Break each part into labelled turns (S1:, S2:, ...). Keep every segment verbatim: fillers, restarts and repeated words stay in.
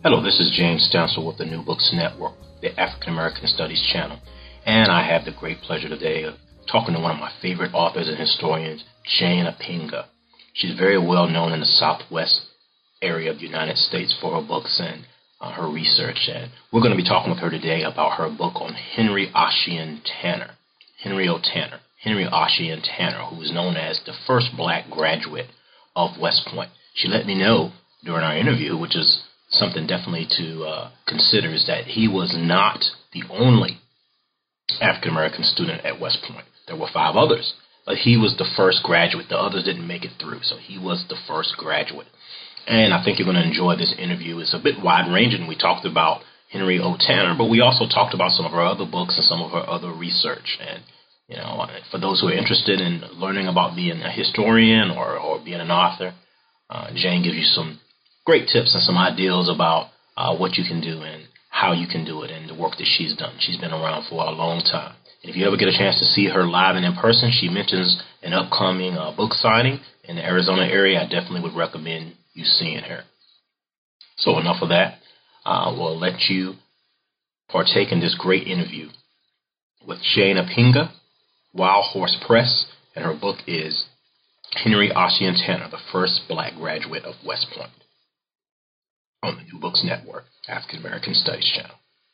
S1: Hello, this is James Stansel with the New Books Network, the African American Studies channel, and I have the great pleasure today of talking to one of my favorite authors and historians, Jane Apinga. She's very well known in the Southwest area of the United States for her books and uh, her research, and we're going to be talking with her today about her book on Henry Ossian Tanner, Henry O. Tanner, Henry Ossian Tanner, who is known as the first black graduate of West Point. She let me know during our interview, which is something definitely to uh, consider, is that he was not the only African-American student at West Point. There were five others, but he was the first graduate. The others didn't make it through, so he was the first graduate. And I think you're going to enjoy this interview. It's a bit wide-ranging. We talked about Henry O. Tanner, but we also talked about some of her other books and some of her other research. And, you know, for those who are interested in learning about being a historian or, or being an author, uh, Jane gives you some great tips and some ideals about uh, what you can do and how you can do it and the work that she's done. She's been around for a long time. And if you ever get a chance to see her live and in person, she mentions an upcoming uh, book signing in the Arizona area. I definitely would recommend you seeing her. So enough of that. Uh, we'll let you partake in this great interview with Jane Apinga, Wild Horse Press, and her book is Henry Ossian Tanner, the first black graduate of West Point, on the New Books Network, African American Studies channel.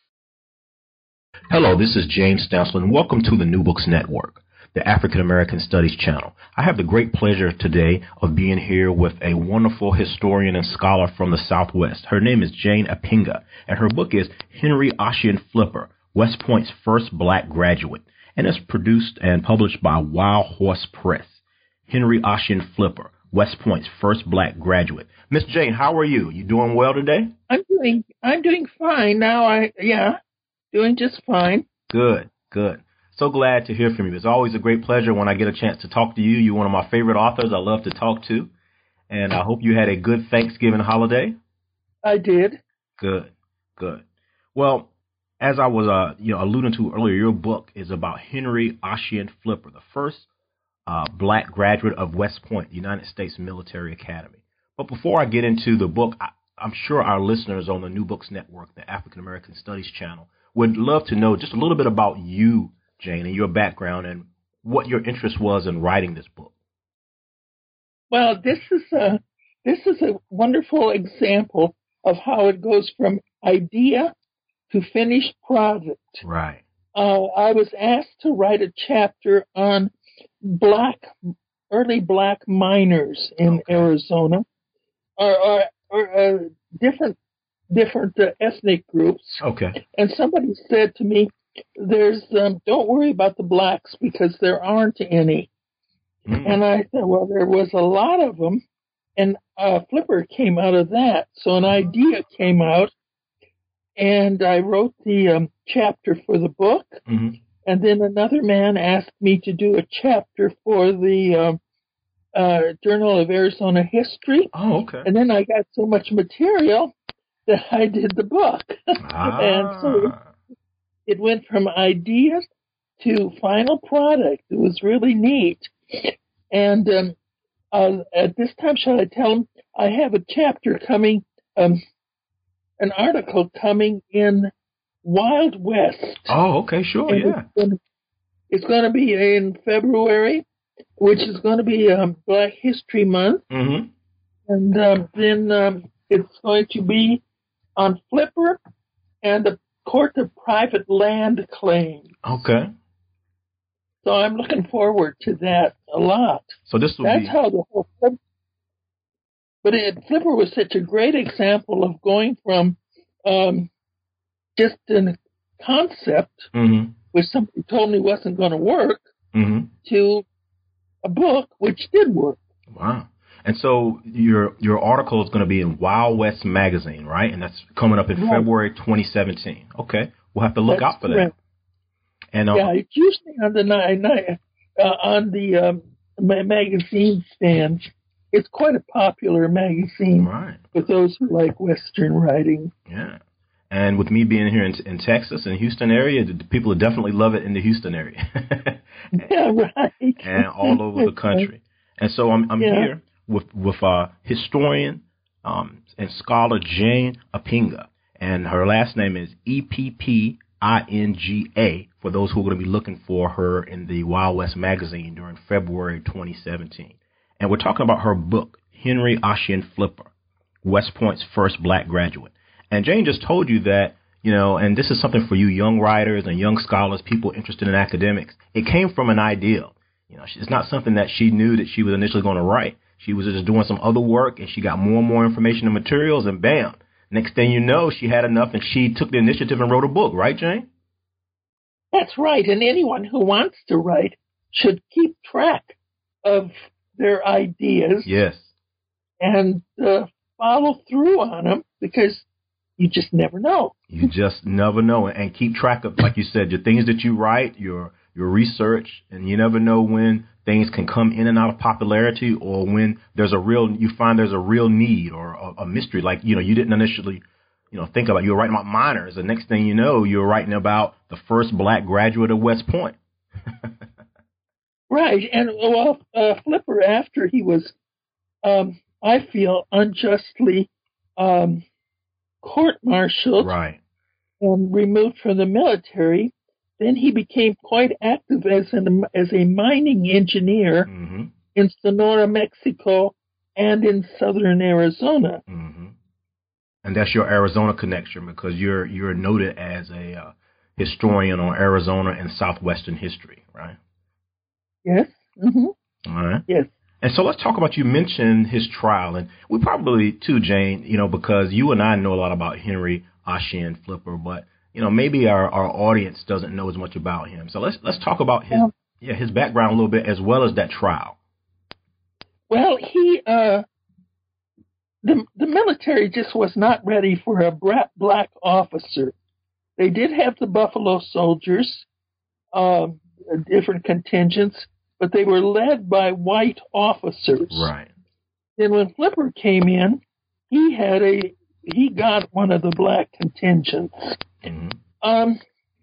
S1: Hello, this is James Stansel, and welcome to the New Books Network, the African American Studies channel. I have the great pleasure today of being here with a wonderful historian and scholar from the Southwest. Her name is Jane Apinga, and her book is Henry Ossian Flipper, West Point's first black graduate, and it's produced and published by Wild Horse Press. Henry Ossian Flipper, West Point's first black graduate. Miss Jane, how are you? You doing well today?
S2: I'm doing I'm doing fine now. I yeah, doing just fine.
S1: Good, good. So glad to hear from you. It's always a great pleasure when I get a chance to talk to you. You're one of my favorite authors I love to talk to. And I hope you had a good Thanksgiving holiday.
S2: I did.
S1: Good, good. Well, as I was uh, you know, alluding to earlier, your book is about Henry Ossian Flipper, the first uh, black graduate of West Point, the United States Military Academy. But before I get into the book, I, I'm sure our listeners on the New Books Network, the African American Studies channel, would love to know just a little bit about you, Jane, and your background and what your interest was in writing this book.
S2: Well, this is a this is a wonderful example of how it goes from idea to finished product.
S1: Right.
S2: Uh, I was asked to write a chapter on black, early black miners in okay. Arizona, or, or, or uh, different different uh, ethnic groups.
S1: Okay.
S2: And somebody said to me, "There's um, don't worry about the blacks because there aren't any." Mm. And I said, "Well, there was a lot of them, and uh, Flipper came out of that. So an idea came out, and I wrote the um, chapter for the book." Mm-hmm. And then another man asked me to do a chapter for the um, uh, Journal of Arizona History.
S1: Oh, okay.
S2: And then I got so much material that I did the book.
S1: Ah.
S2: And so it went from ideas to final product. It was really neat. And um, uh, at this time, shall I tell them, I have a chapter coming, um, an article coming in Wild West.
S1: Oh, okay, sure,
S2: and
S1: yeah.
S2: It's going, to, it's going to be in February, which is going to be um, Black History Month.
S1: Mm-hmm.
S2: And um, then um, it's going to be on Flipper and the Court of Private Land Claim.
S1: Okay.
S2: So I'm looking forward to that a lot.
S1: So this will
S2: That's
S1: be...
S2: how the whole... But it, Flipper was such a great example of going from... Um, just a concept, mm-hmm. which somebody told me wasn't going to work, mm-hmm. to a book which did work.
S1: Wow. And so your your article is going to be in Wild West Magazine, right? And that's coming up in right. February twenty seventeen. Okay. We'll have to look
S2: that's
S1: out for
S2: correct.
S1: that. And uh,
S2: yeah, it's usually on the nine, nine, uh, on the um, magazine stand. It's quite a popular magazine
S1: right.
S2: for those who like Western writing.
S1: Yeah. And with me being here in, in Texas, in the Houston area, the people will definitely love it in the Houston area. and,
S2: yeah, right.
S1: And all over the country. And so I'm, I'm yeah. here with with uh, historian um, and scholar Jane Epinga. And her last name is E P P I N G A, for those who are going to be looking for her in the Wild West magazine during February twenty seventeen. And we're talking about her book, Henry Ossian Flipper, West Point's first black graduate. And Jane just told you that, you know, and this is something for you young writers and young scholars, people interested in academics. It came from an ideal. You know, it's not something that she knew that she was initially going to write. She was just doing some other work, and she got more and more information and materials, and bam, next thing you know, she had enough, and she took the initiative and wrote a book. Right, Jane?
S2: That's right. And anyone who wants to write should keep track of their ideas.
S1: Yes.
S2: And uh, follow through on them, because you just never know.
S1: You just never know. And keep track of, like you said, your things that you write, your your research, and you never know when things can come in and out of popularity, or when there's a real, you find there's a real need or a, a mystery. Like, you know, you didn't initially, you know, think about, you were writing about miners. The next thing you know, you're writing about the first black graduate of West Point.
S2: Right. And well, uh, Flipper, after he was, um, I feel, unjustly um, court-martialed,
S1: right,
S2: and removed from the military, then he became quite active as an as a mining engineer
S1: mm-hmm.
S2: in Sonora, Mexico, and in southern Arizona.
S1: Mm-hmm. And that's your Arizona connection, because you're you're noted as a uh, historian on Arizona and southwestern history, right?
S2: Yes. Mm-hmm.
S1: All right.
S2: Yes.
S1: And so let's talk about, you mentioned his trial, and we probably too, Jane, you know, because you and I know a lot about Henry Ossian Flipper, but you know, maybe our, our audience doesn't know as much about him. So let's let's talk about his yeah. yeah his background a little bit, as well as that trial.
S2: Well, he uh, the the military just was not ready for a black officer. They did have the Buffalo Soldiers, uh, different contingents, but they were led by white officers.
S1: Right.
S2: Then when Flipper came in, he had a he got one of the black contingents.
S1: Mm-hmm.
S2: Um,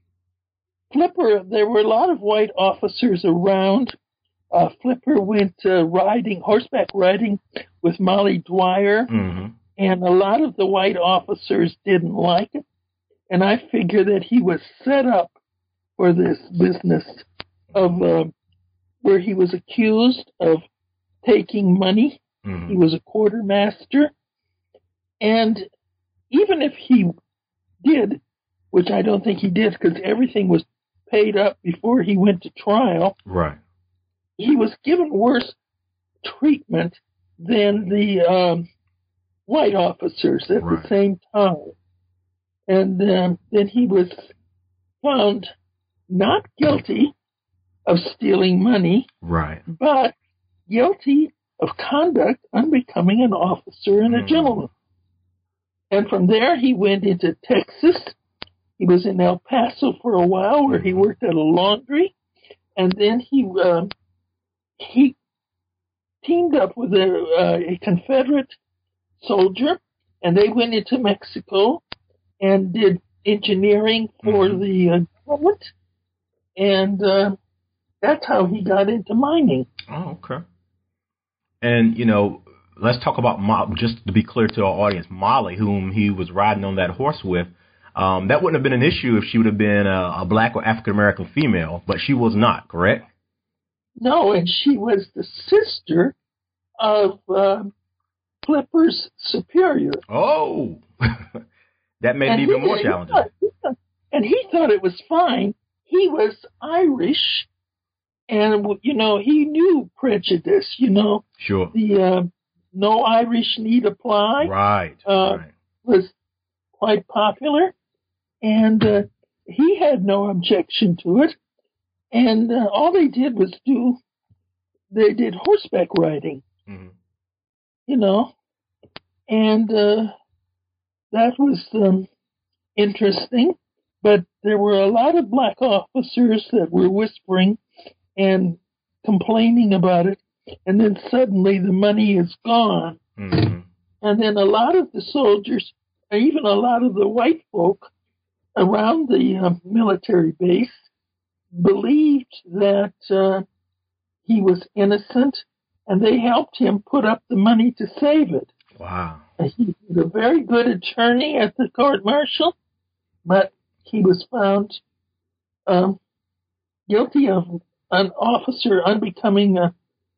S2: Flipper, there were a lot of white officers around. Uh, Flipper went uh, riding, horseback riding with Molly Dwyer,
S1: mm-hmm.
S2: and a lot of the white officers didn't like it. And I figure that he was set up for this business of uh, where he was accused of taking money.
S1: Mm-hmm.
S2: He was a quartermaster. And even if he did, which I don't think he did, because everything was paid up before he went to trial.
S1: Right.
S2: He was given worse treatment than the um, white officers at
S1: right.
S2: the same time. And um, then he was found not guilty of stealing money,
S1: right,
S2: but guilty of conduct unbecoming an officer and a mm. gentleman. And from there, he went into Texas. He was in El Paso for a while, where he worked at a laundry, and then he um, he teamed up with a, uh, a Confederate soldier, and they went into Mexico and did engineering for mm-hmm. the uh, government, and uh, that's how he got into mining.
S1: Oh, okay. And you know, let's talk about Mo- just to be clear to our audience, Molly, whom he was riding on that horse with. Um, that wouldn't have been an issue if she would have been a, a black or African-American female, but she was not, correct?
S2: No, and she was the sister of uh, Flipper's superior.
S1: Oh, that made
S2: and
S1: it even
S2: he,
S1: more
S2: he
S1: challenging.
S2: Thought, he thought, and he thought it was fine. He was Irish, and, you know, he knew prejudice, you know.
S1: Sure.
S2: The uh, no Irish need apply.
S1: Right,
S2: uh,
S1: right.
S2: Was quite popular. And uh, he had no objection to it. And uh, all they did was do, they did horseback riding, mm-hmm. you know. And uh, that was um, interesting. But there were a lot of black officers that were whispering and complaining about it. And then suddenly the money is gone.
S1: Mm-hmm.
S2: And then a lot of the soldiers, even a lot of the white folk around the uh, military base, believed that uh, he was innocent, and they helped him put up the money to save it.
S1: Wow.
S2: he was a very good attorney at the court martial, but he was found um, guilty of an officer unbecoming a,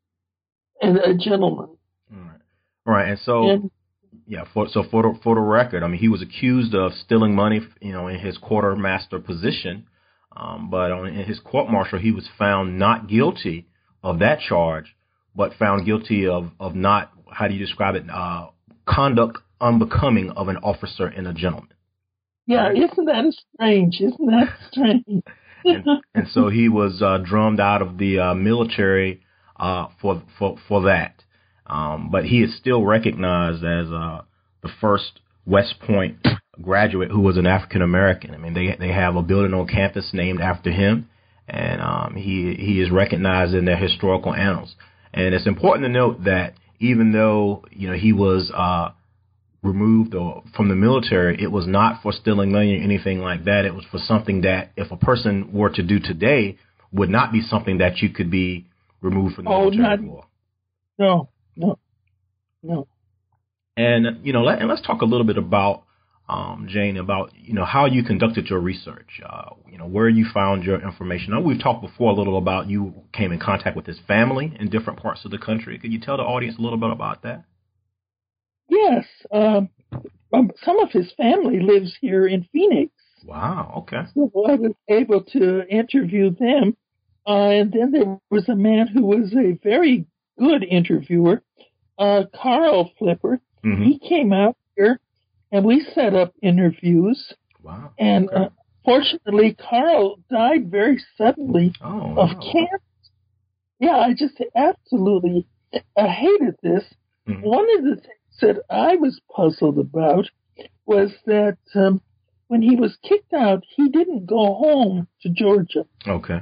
S2: a gentleman.
S1: All right. All right, and so and, yeah, for, so for the, for the record, I mean, he was accused of stealing money, you know, in his quartermaster position, um, but on, in his court martial, he was found not guilty of that charge, but found guilty of, of not, how do you describe it, uh, conduct unbecoming of an officer and a gentleman.
S2: Yeah, right? Isn't that strange? Isn't that strange?
S1: and, and so he was uh, drummed out of the uh, military uh, for for for that. Um, but he is still recognized as uh, the first West Point graduate who was an African American. I mean, they they have a building on campus named after him, and um, he he is recognized in their historical annals. And it's important to note that even though you know he was uh, removed or from the military, it was not for stealing money or anything like that. It was for something that if a person were to do today would not be something that you could be removed from the
S2: oh,
S1: military
S2: not,
S1: for.
S2: No, no, no.
S1: And, you know, let, and let's talk a little bit about, um, Jane, about, you know, how you conducted your research, uh, you know, where you found your information. I know we've talked before a little about you came in contact with his family in different parts of the country. Could you tell the audience a little bit about that?
S2: Yes. Um, some of his family lives here in Phoenix.
S1: Wow. Okay.
S2: So I was able to interview them. Uh, and then there was a man who was a very good interviewer, uh, Carl Flipper. Mm-hmm. He came out here and we set up interviews.
S1: Wow.
S2: And okay. uh, fortunately, Carl died very suddenly
S1: oh,
S2: of
S1: wow.
S2: cancer. Yeah, I just absolutely I hated this. Mm-hmm. One of the things that I was puzzled about was that um, when he was kicked out, he didn't go home to Georgia.
S1: Okay.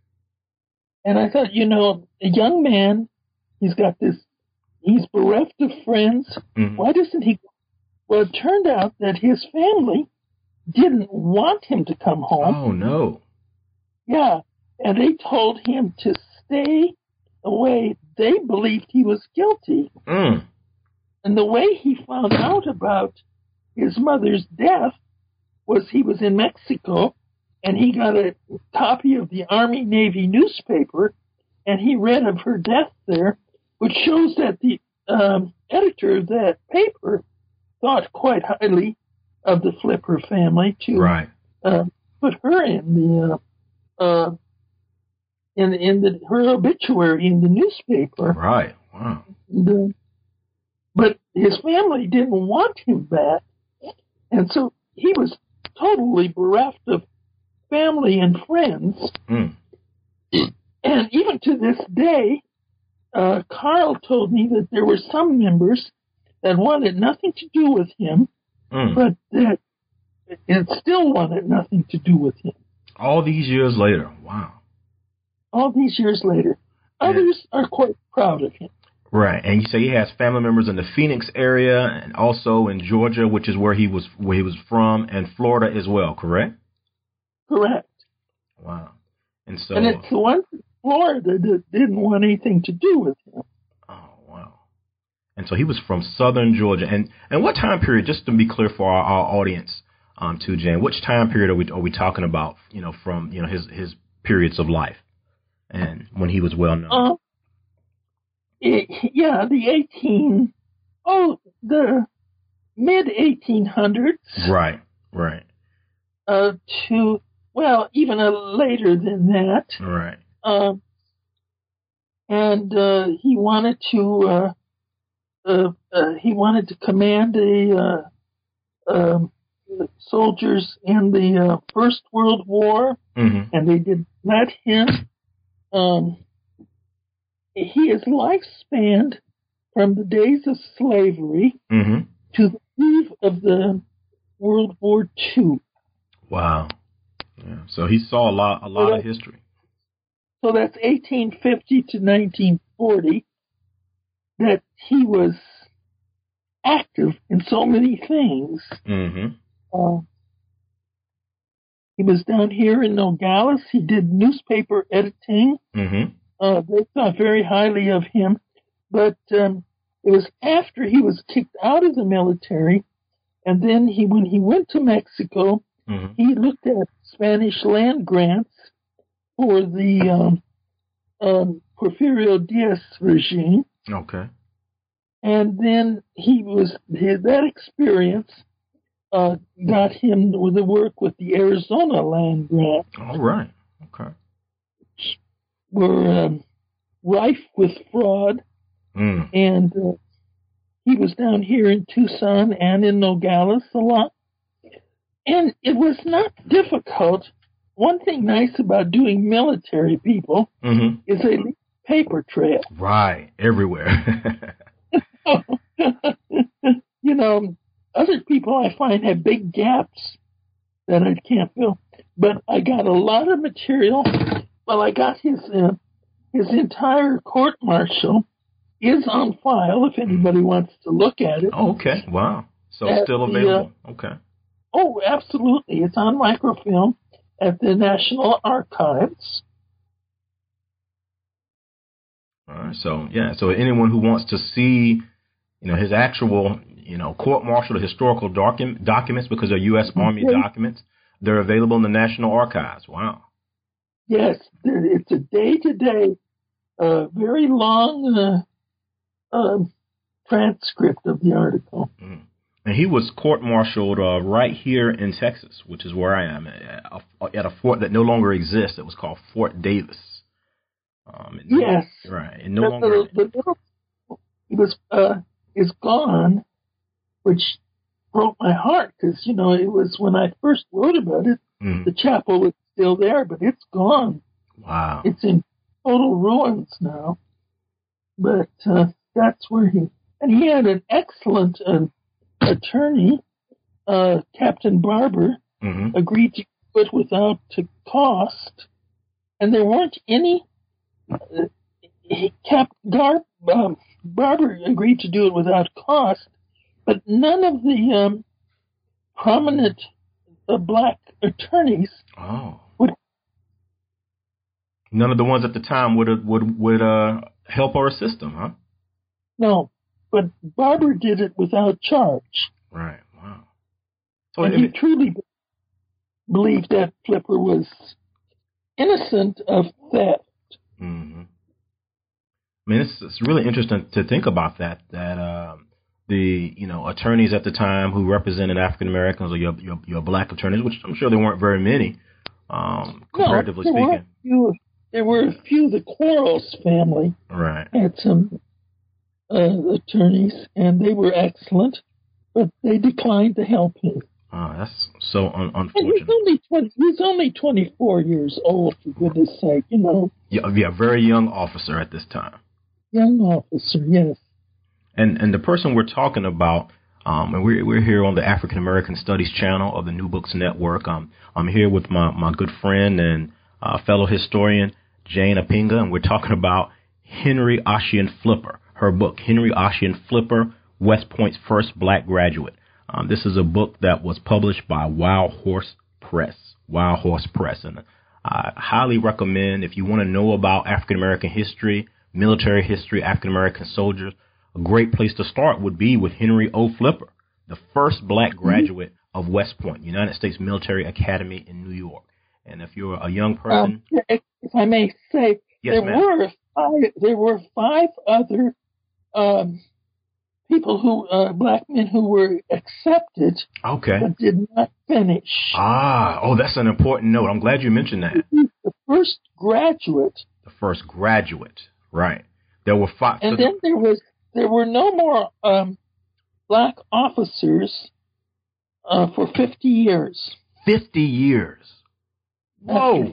S2: And I thought, you know, a young man, he's got this, he's bereft of friends. Mm-hmm. Why doesn't he? Well, it turned out that his family didn't want him to come home.
S1: Oh, no.
S2: Yeah. And they told him to stay away. They believed he was guilty.
S1: Mm.
S2: And the way he found out about his mother's death was he was in Mexico and he got a copy of the Army-Navy newspaper and he read of her death there, which shows that the um, editor of that paper thought quite highly of the Flipper family to
S1: right.
S2: uh, put her in the uh, uh, in in the her obituary in the newspaper.
S1: Right. Wow.
S2: The, but his family didn't want him back, and so he was totally bereft of family and friends.
S1: Mm.
S2: And even to this day, uh, Carl told me that there were some members that wanted nothing to do with him, mm. but that it still wanted nothing to do with him.
S1: All these years later. Wow.
S2: All these years later. Others yeah. are quite proud of him.
S1: Right. And you say he has family members in the Phoenix area and also in Georgia, which is where he was where he was from, and Florida as well, correct?
S2: Correct.
S1: Wow. And so
S2: And it's the ones in Florida that didn't want anything to do with him.
S1: Oh, wow. And so he was from southern Georgia. And and what time period, just to be clear for our, our audience, um, too, Jan, which time period are we are we talking about, you know, from, you know, his his periods of life and when he was well known?
S2: Um, it, yeah, the eighteen oh the mid eighteen hundreds.
S1: Right, right.
S2: Uh, to well, even a later than that.
S1: Right.
S2: Um, and uh, he wanted to uh, uh, uh, he wanted to command the uh, um, soldiers in the uh, First World War,
S1: mm-hmm.
S2: and they did let him. Um, he is lifespanned from the days of slavery
S1: mm-hmm.
S2: to the eve of the World War Two.
S1: Wow. Yeah. So he saw a lot, a lot
S2: so
S1: of history.
S2: So that's eighteen fifty to nineteen forty. That he was active in so many things.
S1: Mm-hmm.
S2: Uh, he was down here in Nogales. He did newspaper editing.
S1: Mm-hmm.
S2: Uh, they thought very highly of him. But um, it was after he was kicked out of the military, and then he, when he went to Mexico, mm-hmm. he looked at Spanish land grants for the um, um, Porfirio Diaz regime.
S1: Okay.
S2: And then he was his, that experience uh, got him with the work with the Arizona land grant.
S1: All right. Okay.
S2: Were um, rife with fraud, mm. and uh, he was down here in Tucson and in Nogales a lot. And it was not difficult. One thing nice about doing military people mm-hmm. is they leave a paper trail.
S1: Right, everywhere.
S2: You know, other people I find have big gaps that I can't fill. But I got a lot of material. Well, I got his uh, his entire court martial is on file if anybody wants to look at it.
S1: Oh, okay. Wow. So it's still available. The, uh, okay.
S2: Oh, absolutely. It's on microfilm at the National Archives.
S1: All right. So, yeah. So anyone who wants to see, you know, his actual, you know, court-martial historical docu- documents, because they're U S Army okay. documents, they're available in the National Archives. Wow.
S2: Yes. It's a day-to-day, uh, very long uh, uh, transcript of the article.
S1: Mm. And he was court-martialed uh, right here in Texas, which is where I am, at a, at a fort that no longer exists. It was called Fort Davis.
S2: Um, yes.
S1: No, right. And no the, longer.
S2: The, the little, it was uh, is gone, which broke my heart because, you know, it was when I first wrote about it, mm. the chapel was still there, but it's gone.
S1: Wow.
S2: It's in total ruins now. But uh, that's where he, and he had an excellent uh, attorney, uh, Captain Barber, mm-hmm. agreed to do it without cost, and there weren't any. Uh, Cap Gar um, Barber agreed to do it without cost, but none of the um, prominent uh, black attorneys.
S1: Oh.
S2: Would.
S1: None of the ones at the time would would would uh, help or assist them, huh?
S2: No. But Barber did it without charge.
S1: Right. Wow. So
S2: and he truly believed that Flipper was innocent of theft.
S1: Mm-hmm. I mean, it's, it's really interesting to think about that. That um, the you know attorneys at the time who represented African Americans or your, your your black attorneys, which I'm sure there weren't very many, um, comparatively
S2: no, there
S1: speaking.
S2: Were a few, there were a few. The Quarles family
S1: right.
S2: had some. Uh, attorneys, and they were excellent, but they declined to help him.
S1: Oh, that's so un- unfortunate.
S2: And he's only twenty. He's only twenty-four years old, for goodness' sake. You know.
S1: Yeah, yeah, very young officer at this time.
S2: Young officer, yes.
S1: And and the person we're talking about, um, and we're we're here on the African American Studies channel of the New Books Network. Um, I'm here with my my good friend and uh, fellow historian Jane Apinga, and we're talking about Henry Ossian Flipper. Her book, Henry Ossian Flipper, West Point's First Black Graduate. Um, this is a book that was published by Wild Horse Press. Wild Horse Press. And I highly recommend, if you want to know about African American history, military history, African American soldiers, a great place to start would be with Henry O. Flipper, the first black graduate mm-hmm. of West Point, United States Military Academy in New York. And if you're a young person.
S2: Um, if I may say,
S1: yes,
S2: there
S1: ma'am.
S2: were five, there were five other Um, people who, uh, black men who were accepted,
S1: okay,
S2: but did not finish.
S1: Ah, oh, that's an important note. I'm glad you mentioned that.
S2: The first graduate.
S1: The first graduate, right? There were five,
S2: and
S1: so
S2: then there was there were no more um, black officers uh, for fifty years.
S1: Fifty years. Whoa!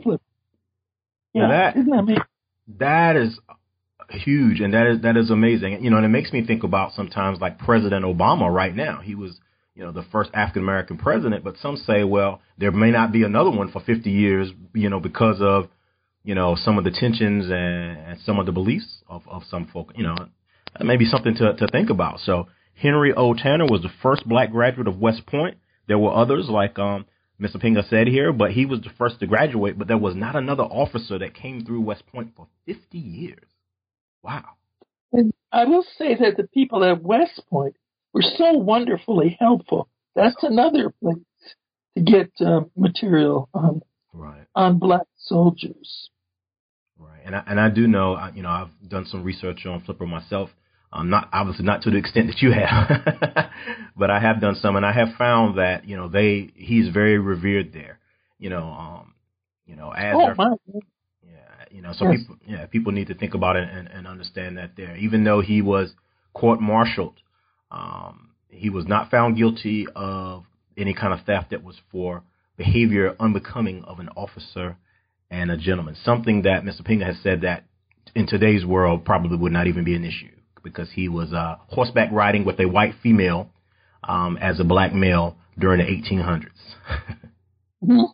S2: Yeah,
S1: that,
S2: isn't that amazing?
S1: That is huge, and that is that is amazing. You know, and it makes me think about sometimes like President Obama right now. He was, you know, the first African American president, but some say, well, there may not be another one for fifty years, you know, because of, you know, some of the tensions and, and some of the beliefs of, of some folk. You know, that may be something to to think about. So Henry O. Tanner was the first black graduate of West Point. There were others, like um, Mister Pinga said here, but he was the first to graduate. But there was not another officer that came through West Point for fifty years. Wow.
S2: And I will say that the people at West Point were so wonderfully helpful. That's another place to get uh, material on
S1: Right.
S2: on black soldiers.
S1: Right. And I, and I do know, I- you know, I've done some research on Flipper myself. Um, not obviously not to the extent that you have, but I have done some, and I have found that you know they he's very revered there. You know, um, you know as
S2: Oh
S1: their,
S2: my!
S1: yeah, you know, so
S2: Yes.
S1: people, yeah, people need to think about it and, and understand that there, even though he was court-martialed, um, he was not found guilty of any kind of theft that was for behavior unbecoming of an officer and a gentleman. Something that Mister Pinga has said that in today's world probably would not even be an issue because he was uh, horseback riding with a white female um, as a black male during the eighteen hundreds.
S2: Mhm.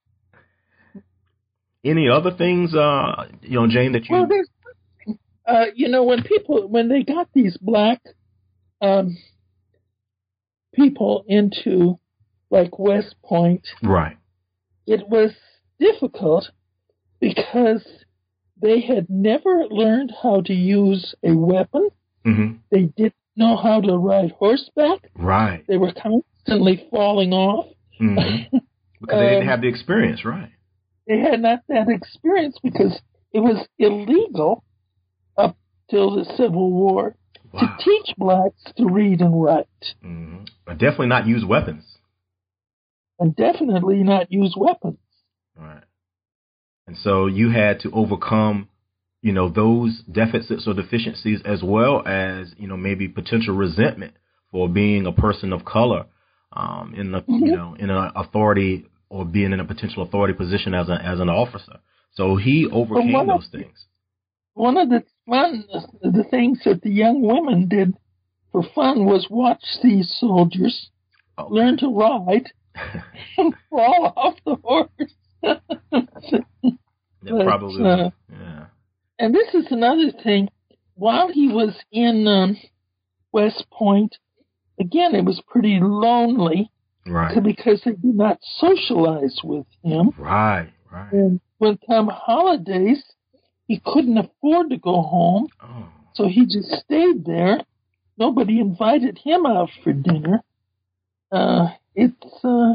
S1: Any other things, uh, you know, Jane, that you?
S2: Well, there's, uh, you know, when people when they got these black um, people into like West Point,
S1: Right.
S2: it was difficult because they had never learned how to use a weapon.
S1: Mm-hmm.
S2: They didn't know how to ride horseback.
S1: Right.
S2: They were constantly falling off.
S1: Mm-hmm. Because they didn't
S2: Um,
S1: have the experience, right?
S2: They had not that experience because it was illegal up till the Civil War
S1: Wow.
S2: to teach blacks to read and write,
S1: Mm-hmm. But definitely not use weapons.
S2: and definitely not use weapons.
S1: Right. And so you had to overcome, you know, those deficits or deficiencies as well as, you know, maybe potential resentment for being a person of color um, in the,
S2: Mm-hmm.
S1: you know, in an authority or being in a potential authority position as a, as an officer. So he overcame
S2: one of
S1: those things.
S2: One of the fun, the things that the young women did for fun was watch these soldiers
S1: Okay.
S2: learn to ride and fall off the horse.
S1: That
S2: But,
S1: probably,
S2: uh,
S1: yeah.
S2: And this is another thing. While he was in um, West Point, again, it was pretty lonely
S1: Right.
S2: because they did not socialize with him.
S1: Right. Right.
S2: And when come holidays, he couldn't afford to go home,
S1: Oh.
S2: so he just stayed there. Nobody invited him out for dinner. Uh, it's uh,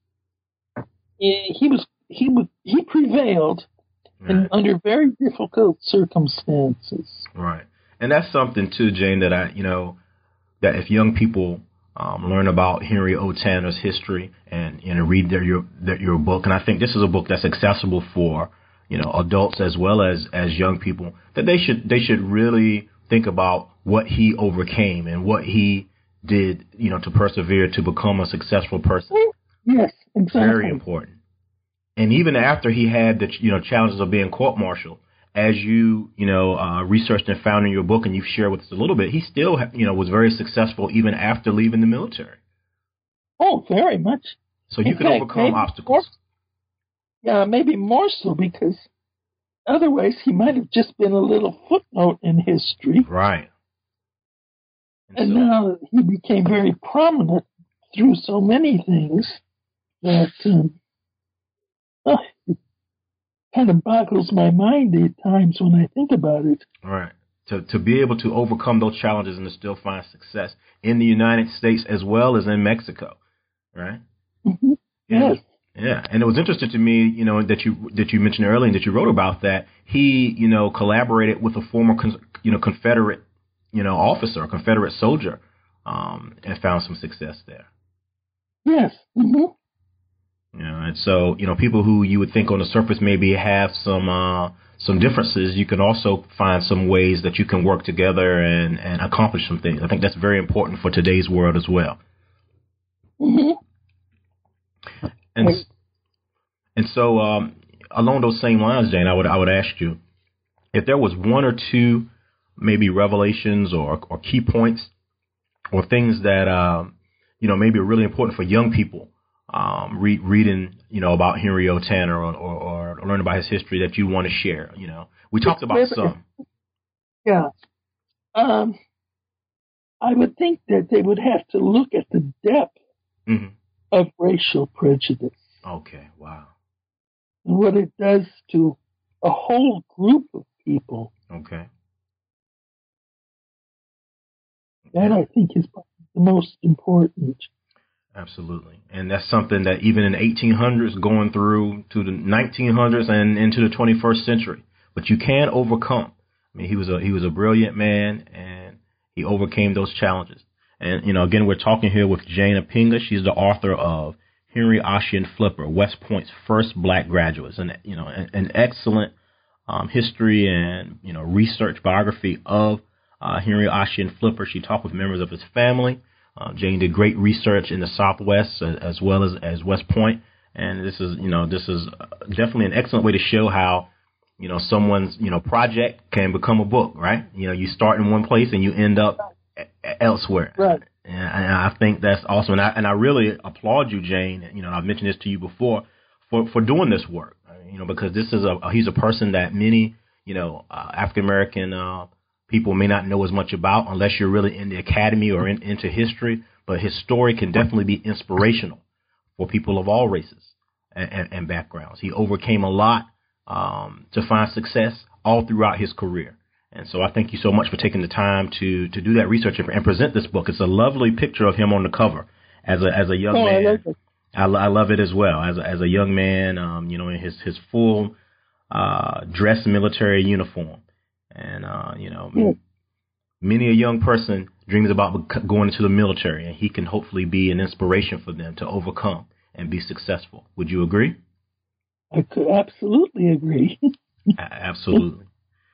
S2: he he was he was he prevailed in,
S1: Right.
S2: under very difficult circumstances.
S1: Right. And that's something too, Jane, that I, you know, that if young people um, learn about Henry O. Tanner's history and, you know, read their, your, their, your book, and I think this is a book that's accessible for, you know, adults as well as, as young people, that they should, they should really think about what he overcame and what he did, you know, to persevere to become a successful person.
S2: Yes, exactly.
S1: Very important. And even after he had the, you know, challenges of being court-martialed, as you, you know, uh, researched and found in your book and you've shared with us a little bit, he still, you know, was very successful even after leaving the military.
S2: Oh, very much.
S1: So you
S2: In
S1: can
S2: fact,
S1: overcome
S2: maybe
S1: obstacles.
S2: More, yeah, maybe more so because otherwise he might have just been a little footnote in history.
S1: Right. And,
S2: And
S1: so,
S2: now he became very prominent through so many things that um, oh, it kind of boggles my mind at times when I think about it.
S1: right. To, to be able to overcome those challenges and to still find success in the United States as well as in Mexico. Right.
S2: Mm-hmm.
S1: Yeah.
S2: Yes.
S1: Yeah, and it was interesting to me, you know, that you that you mentioned earlier and that you wrote about that he, you know, collaborated with a former, you know, Confederate, you know, officer, a Confederate soldier, um, and found some success there.
S2: Yes. Mm-hmm.
S1: You know, and so, you know, people who you would think on the surface maybe have some uh, some differences, you can also find some ways that you can work together and, and accomplish some things. I think that's very important for today's world as well.
S2: Mm-hmm.
S1: And and so um, along those same lines, Jane, I would I would ask you if there was one or two maybe revelations or or key points or things that um, you know maybe are really important for young people um, read, reading you know about Henry O. Tanner or, or, or learn about his history that you want to share. You know, we talked about some.
S2: Yeah. Um, I would think that they would have to look at the depth
S1: Mm-hmm.
S2: of racial prejudice
S1: Okay. Wow.
S2: and what it does to a whole group of people.
S1: Okay.
S2: That I think is the most important.
S1: Absolutely. And that's something that even in the eighteen hundreds going through to the nineteen hundreds and into the twenty-first century, but you can overcome. I mean, he was a, he was a brilliant man, and he overcame those challenges. And, you know, again, we're talking here with Jane Apenga. She's the author of Henry Ossian Flipper, West Point's first black graduates, and, you know, an, an excellent um, history and, you know, research biography of uh, Henry Ossian Flipper. She talked with members of his family. Uh, Jane did great research in the Southwest uh, as well as, as West Point. And this is, you know, this is definitely an excellent way to show how, you know, someone's, you know, project can become a book, right? You know, you start in one place and you end up a- elsewhere.
S2: Right.
S1: And, and I think that's awesome. And I, and I really applaud you, Jane. You know, I've mentioned this to you before for, for doing this work, you know, because this is a, he's a person that many, you know, uh, African-American, uh, people may not know as much about unless you're really in the academy or in, into history, but his story can definitely be inspirational for people of all races and, and, and backgrounds. He overcame a lot um, to find success all throughout his career. And so I thank you so much for taking the time to, to do that research and, and present this book. It's a lovely picture of him on the cover as a as a young
S2: oh,
S1: man.
S2: I love it.
S1: I, I love it as well as a, as a young man, um, you know, in his his full uh, dress military uniform. And, uh, you know,
S2: yeah.
S1: many a young person dreams about going into the military, and he can hopefully be an inspiration for them to overcome and be successful. Would you agree?
S2: I could absolutely agree.
S1: Absolutely.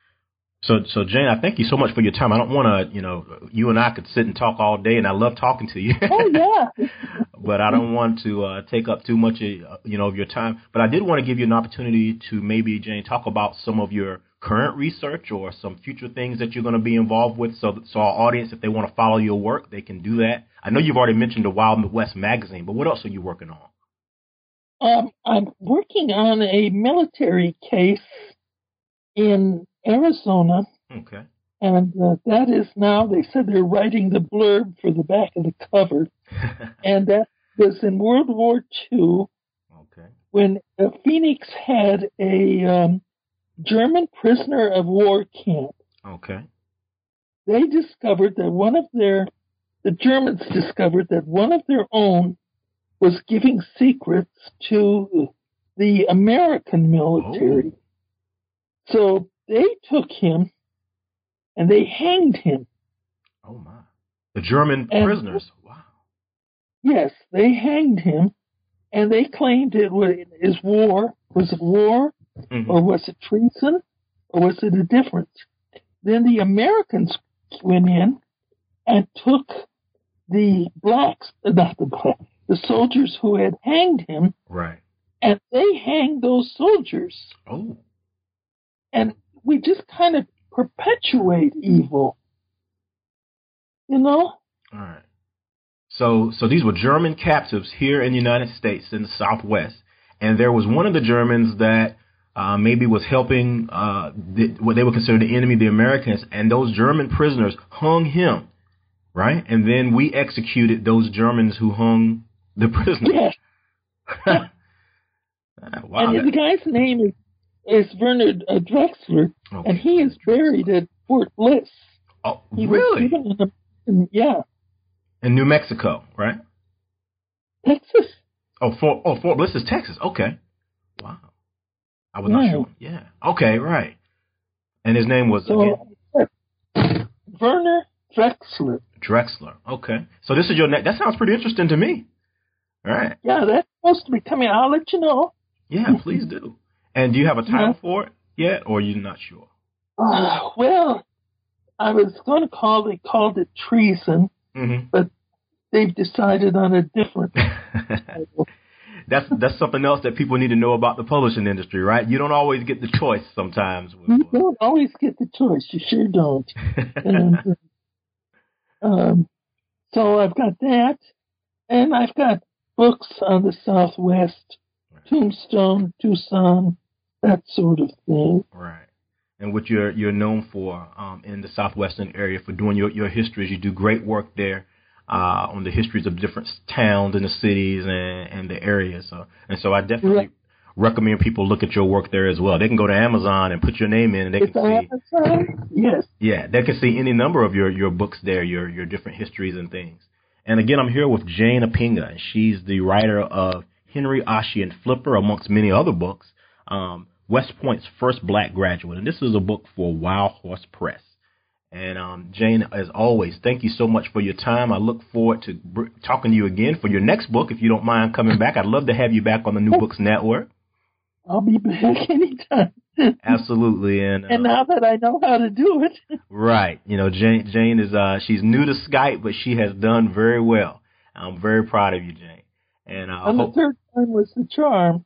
S1: So, so Jane, I thank you so much for your time. I don't want to, you know, you and I could sit and talk all day, and I love talking to you.
S2: Oh, yeah.
S1: But I don't want to uh, take up too much, of, you know, of your time. But I did want to give you an opportunity to maybe, Jane, talk about some of your current research or some future things that you're going to be involved with, so that, so our audience, if they want to follow your work, they can do that. I know you've already mentioned the Wild West magazine, but what else are you working on?
S2: Um, I'm working on a military case in Arizona.
S1: Okay.
S2: And uh, that is now, they said they're writing the blurb for the back of the cover. And that was in World War Two.
S1: Okay.
S2: When uh, Phoenix had a um, German prisoner of war camp.
S1: Okay.
S2: They discovered that one of their, the Germans discovered that one of their own was giving secrets to the American military.
S1: Oh.
S2: So they took him and they hanged him.
S1: Oh, my. The German
S2: and,
S1: prisoners. Wow.
S2: Yes, they hanged him, and they claimed it was is war. Was it war? Mm-hmm. Or was it treason? Or was it a difference? Then the Americans went in and took the blacks, not the blacks, the soldiers who had hanged him.
S1: Right.
S2: And they hanged those soldiers.
S1: Oh.
S2: And we just kind of perpetuate evil. You know?
S1: All right. So, so these were German captives here in the United States in the Southwest. And there was one of the Germans that uh, maybe was helping uh, the, what they would consider the enemy, the Americans, and those German prisoners hung him, right? And then we executed those Germans who hung the prisoners.
S2: Yes.
S1: Wow,
S2: and the guy's name is, is Werner uh, Drexler, okay. And he is buried at Fort Bliss.
S1: Oh,
S2: he
S1: really?
S2: Was in a, in, yeah.
S1: In New Mexico, right?
S2: Texas.
S1: Oh, Fort, oh, Fort Bliss is Texas. Okay. Wow. I was
S2: yeah.
S1: not sure. Yeah. Okay, right. And his name was
S2: so, again? Werner Drexler.
S1: Drexler. Okay. So this is your next. That sounds pretty interesting to me. All right.
S2: Yeah, that's supposed to be coming. I'll let you know.
S1: Yeah, please do. And do you have a title yeah. for it yet, or are you not sure?
S2: Uh, well, I was going to call they called it treason,
S1: mm-hmm.
S2: but they've decided on a different title.
S1: That's that's something else that people need to know about the publishing industry, right? You don't always get the choice sometimes.
S2: You don't always get the choice. You sure don't. and, um, so I've got that, and I've got books on the Southwest, Tombstone, Tucson, that sort of thing.
S1: Right. And what you're you're known for um, in the Southwestern area for doing your, your histories, you do great work there. Uh, on the histories of different towns and the cities and, and the areas. So, and so I definitely right. recommend people look at your work there as well. They can go to Amazon and put your name in, and they
S2: it's
S1: can see.
S2: Amazon? Yes.
S1: Yeah, they can see any number of your, your books there, your your different histories and things. And again, I'm here with Jane Apinga, and she's the writer of Henry Ossian Flipper, amongst many other books. Um, West Point's first black graduate, and this is a book for Wild Horse Press. And um, Jane, as always, thank you so much for your time. I look forward to br- talking to you again for your next book, if you don't mind coming back. I'd love to have you back on the New Books Network.
S2: I'll be back anytime.
S1: Absolutely, and uh,
S2: and now that I know how to do it,
S1: right? You know, Jane, Jane is uh, she's new to Skype, but she has done very well. I'm very proud of you, Jane. And, uh,
S2: and the
S1: hope-
S2: third time was the charm.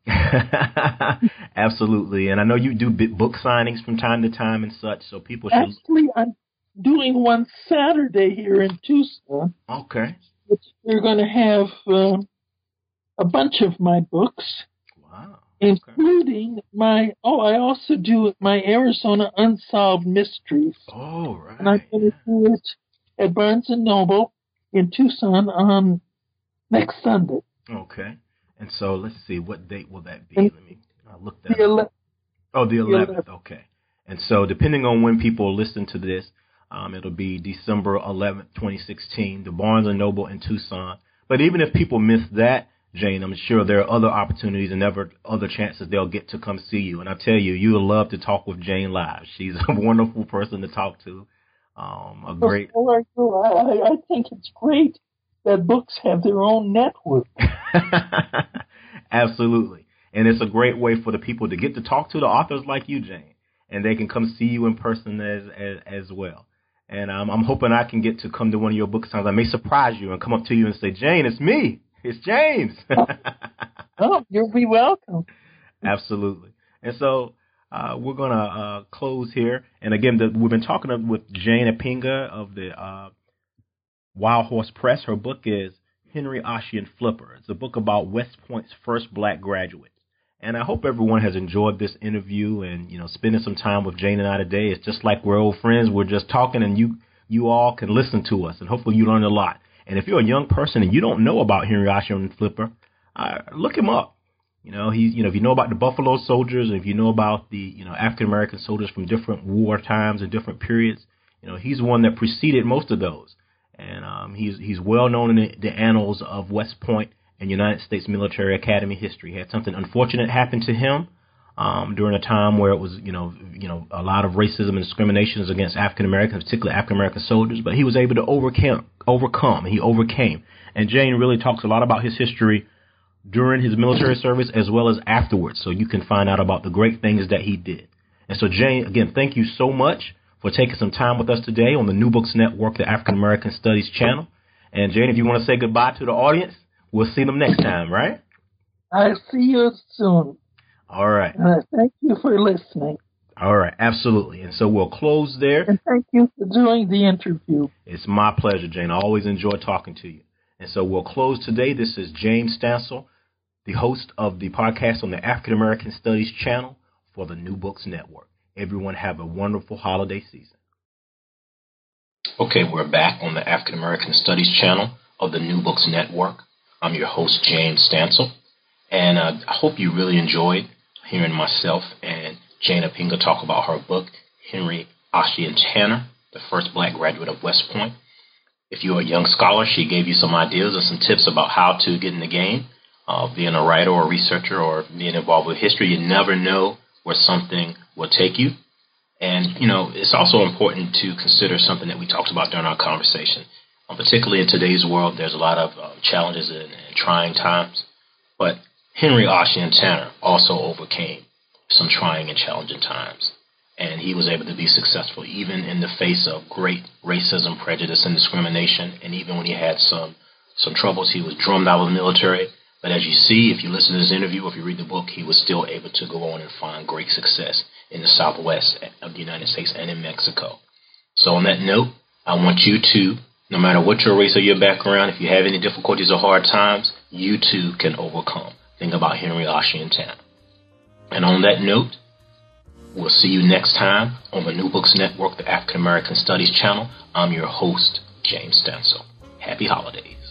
S1: Absolutely, and I know you do book signings from time to time and such, so people should.
S2: Actually, I'm doing one Saturday here in Tucson.
S1: Okay.
S2: Which they're going to have uh, a bunch of my books.
S1: Wow.
S2: Including okay. my, oh, I also do my Arizona Unsolved Mysteries.
S1: Oh, right.
S2: And I'm going to do it at Barnes and Noble in Tucson on next Sunday.
S1: Okay. And so let's see, what date will that be?
S2: And
S1: Let me uh, look that
S2: the
S1: up. Oh, the eleventh. The eleventh. Okay. And so depending on when people listen to this, um, it'll be December eleventh, twenty sixteen, the Barnes and Noble in Tucson. But even if people miss that, Jane, I'm sure there are other opportunities and ever other chances they'll get to come see you. And I tell you, you will love to talk with Jane live. She's a wonderful person to talk to. Um, a great.
S2: Oh, I, I think it's great that books have their own network.
S1: Absolutely. And it's a great way for the people to get to talk to the authors like you, Jane, and they can come see you in person as as, as well. And um, I'm hoping I can get to come to one of your book signs. I may surprise you and come up to you and say, Jane, it's me. It's James.
S2: Oh, you'll be welcome.
S1: Absolutely. And so uh, we're going to uh, close here. And again, the, we've been talking with Jane Apinga of the uh, Wild Horse Press. Her book is Henry Ossian Flipper. It's a book about West Point's first black graduates. And I hope everyone has enjoyed this interview and, you know, spending some time with Jane and I today. It's just like we're old friends. We're just talking, and you you all can listen to us, and hopefully you learn a lot. And if you're a young person and you don't know about Henry Ossian Flipper, uh, look him up. You know, he's, you know, if you know about the Buffalo Soldiers, and if you know about the, you know, African American soldiers from different war times and different periods, you know, he's one that preceded most of those. And um, he's he's well known in the, the annals of West Point and United States Military Academy history. He had something unfortunate happen to him um, during a time where it was, you know, you know, a lot of racism and discriminations against African Americans, particularly African American soldiers. But he was able to overcome, overcome. He overcame. And Jane really talks a lot about his history during his military service as well as afterwards, so you can find out about the great things that he did. And so, Jane, again, thank you so much for taking some time with us today on the New Books Network, the African American Studies channel. And, Jane, if you want to say goodbye to the audience, we'll see them next time, right?
S2: I'll see you soon.
S1: All right.
S2: Uh, thank you for listening.
S1: All right, absolutely. And so we'll close there.
S2: And thank you for doing the interview.
S1: It's my pleasure, Jane. I always enjoy talking to you. And so we'll close today. This is James Stansel, the host of the podcast on the African American Studies channel for the New Books Network. Everyone have a wonderful holiday season.
S3: Okay, we're back on the African American Studies channel of the New Books Network. I'm your host, James Stansel, and uh, I hope you really enjoyed hearing myself and Jane Apinga talk about her book, Henry Ossian Tanner, the first black graduate of West Point. If you're a young scholar, she gave you some ideas and some tips about how to get in the game, uh, being a writer or a researcher or being involved with history. You never know where something will take you. And, you know, it's also important to consider something that we talked about during our conversation. Um, particularly in today's world, there's a lot of uh, challenges and, and trying times. But Henry Ossian Tanner also overcame some trying and challenging times. And he was able to be successful even in the face of great racism, prejudice, and discrimination. And even when he had some some troubles, he was drummed out of the military. But as you see, if you listen to this interview, if you read the book, he was still able to go on and find great success in the Southwest of the United States and in Mexico. So on that note, I want you to, no matter what your race or your background, if you have any difficulties or hard times, you too can overcome. Think about Henry Ossian Tanner. And on that note, we'll see you next time on the New Books Network, the African American Studies channel. I'm your host, James Stansel. Happy holidays.